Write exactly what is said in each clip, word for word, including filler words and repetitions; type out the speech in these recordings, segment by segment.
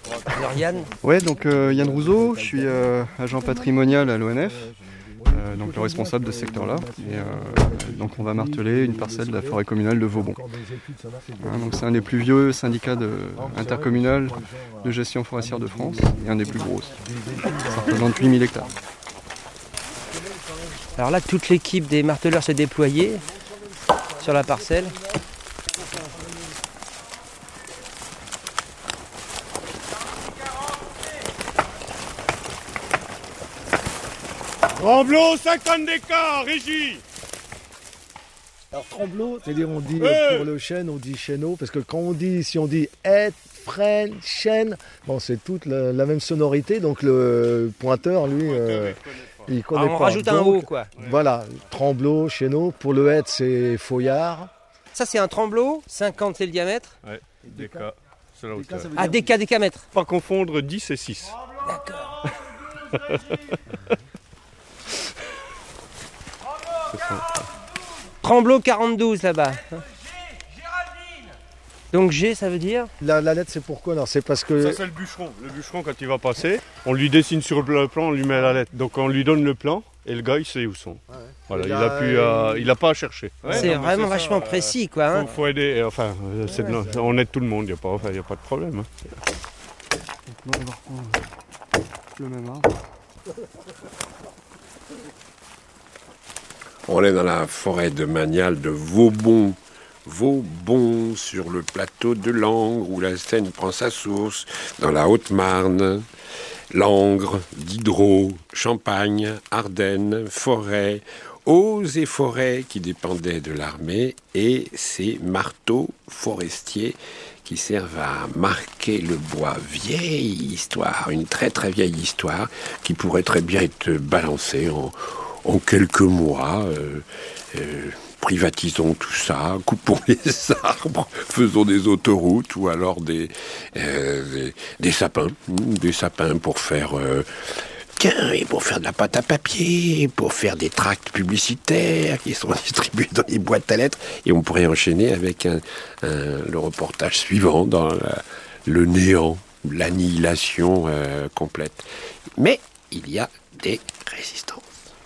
Alors Yann. Ouais, donc euh, Yann Rousseau, je suis euh, agent patrimonial à l'O N F, euh, donc le responsable de ce secteur-là. Et, euh, donc on va marteler une parcelle de la forêt communale de Vauban. Hein, donc c'est un des plus vieux syndicats de, intercommunal de gestion forestière de France et un des plus gros aussi. Ça représente huit mille hectares. Alors là, toute l'équipe des marteleurs s'est déployée sur la parcelle. Tremblot, cinquante d'écart, régie. Alors Tremblot, c'est-à-dire on dit euh, pour le chêne, on dit chêneau, parce que quand on dit, si on dit hêtre, frêne, chêne, bon c'est toute la, la même sonorité, donc le pointeur, lui, euh, il connaît ah, on pas. rajoute un donc, haut, quoi. Voilà, Tremblot, chêneau, pour le hêtre c'est feuillard. Ça c'est un tremblot, cinquante c'est le diamètre. Ouais, déca, c'est la hauteur. Ah, déca, décamètre. Pas confondre dix et six. D'accord. Tremblot quarante-douze là-bas. Donc G, ça veut dire La, la lettre, c'est pourquoi? Non, c'est parce que... Ça, c'est le bûcheron. Le bûcheron, quand il va passer, on lui dessine sur le plan, on lui met la lettre. Donc on lui donne le plan et le gars, il sait où sont. Ouais. Voilà, il n'a plus à, il a pas à chercher. Ouais, c'est vraiment vachement ça, précis, quoi. Hein. Faut, faut aider. Enfin, c'est ouais, de, on aide tout le monde, il n'y a, enfin, a pas de problème. Hein. Donc, on va reprendre le même arbre. On est dans la forêt de Manial de Vauban. Vauban, sur le plateau de Langres, où la Seine prend sa source, dans la Haute-Marne. Langres, Diderot, Champagne, Ardennes, forêt, eaux et forêts qui dépendaient de l'armée, et ces marteaux forestiers qui servent à marquer le bois. Vieille histoire, une très très vieille histoire, qui pourrait très bien être balancée en... En quelques mois, euh, euh, privatisons tout ça, coupons les arbres, faisons des autoroutes ou alors des, euh, des, des sapins, des sapins pour faire, euh, tiens, et pour faire de la pâte à papier, pour faire des tracts publicitaires qui sont distribués dans les boîtes à lettres. Et on pourrait enchaîner avec un, un, le reportage suivant dans la, le néant, l'annihilation euh, complète. Mais il y a des résistances.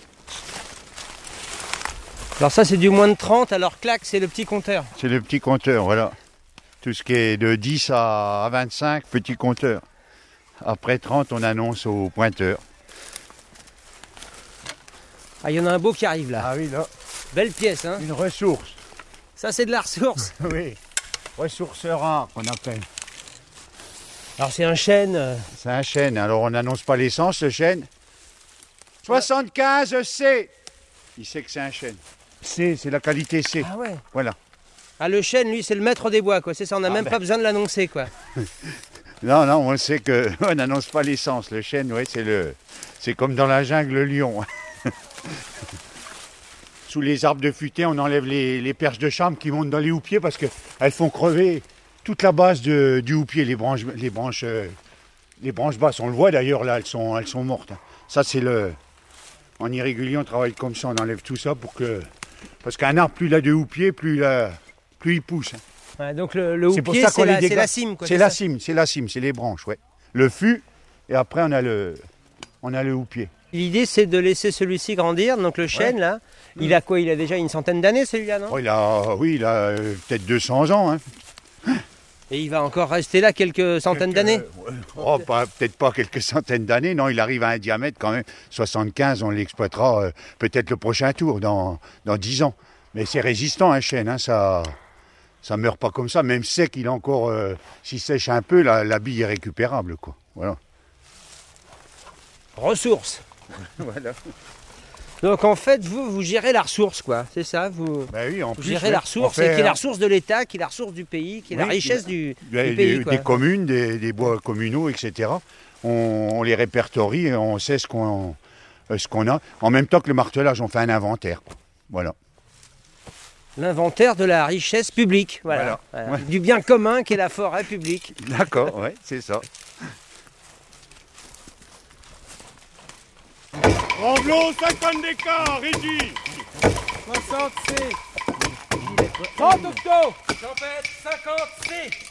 Alors ça c'est du moins de trente, alors clac c'est le petit compteur. C'est le petit compteur, voilà. Tout ce qui est de dix à vingt-cinq, petit compteur. Après trente, on annonce au pointeur. Ah, il y en a un beau qui arrive là. Ah oui, là. Belle pièce, hein. Une ressource. Ça c'est de la ressource. Oui, ressource rare qu'on appelle. Alors c'est un chêne. Euh... C'est un chêne, alors on n'annonce pas l'essence, le chêne. soixante-quinze C. Il sait que c'est un chêne. C, c'est la qualité C. Ah ouais. Voilà. Ah le chêne, lui, c'est le maître des bois, quoi. C'est ça, on n'a ah même ben. pas besoin de l'annoncer, quoi. Non, non, on sait que on n'annonce pas l'essence. Le chêne, ouais, c'est le, c'est comme dans la jungle le lion. Sous les arbres de futaie, on enlève les, les perches de chambre qui montent dans les houppiers parce qu'elles font crever toute la base de, du houppier, les branches, les branches, euh, les branches basses. On le voit d'ailleurs là, elles sont, elles sont mortes. Ça, c'est le. En irrégulier, on travaille comme ça, on enlève tout ça pour que... Parce qu'un arbre, plus il a de houppiers, plus il, a... plus il pousse. Ouais, donc le, le houppier, c'est la, la cime, quoi. C'est la cime, c'est la cime, c'est les branches, ouais. Le fût, et après on a le, on a le houppier. L'idée, c'est de laisser celui-ci grandir, donc le chêne, ouais. Là. Il a quoi? Il a déjà une centaine d'années, celui-là, non? Oh, il a, oui, il a euh, peut-être deux cents ans, hein. Et il va encore rester là quelques centaines quelques, d'années euh, oh, pas, peut-être pas quelques centaines d'années, non, il arrive à un diamètre quand même. soixante-quinze, on l'exploitera euh, peut-être le prochain tour, dans, dans dix ans. Mais c'est résistant, un chêne, hein, ça ça meurt pas comme ça. Même sec, il a encore, euh, s'il sèche un peu, la, la bille est récupérable, quoi. Voilà. Ressources. Voilà. Donc en fait, vous, vous gérez la ressource, quoi, c'est ça? Vous, ben oui, en vous plus, gérez oui. la ressource, fait, qui est la ressource de l'État, qui est la ressource du pays, qui est oui, la richesse du, des, du pays. Des, quoi. des communes, des, des bois communaux, et cetera. On, on les répertorie et on sait ce qu'on, ce qu'on a. En même temps que le martelage, on fait un inventaire. Voilà. L'inventaire de la richesse publique, voilà. voilà. voilà. Ouais. Du bien commun qui est la forêt publique. D'accord, oui, c'est ça. Tremblot, cinquante d'écart, régie. soixante C. trente octo. Champêtre, cinquante C.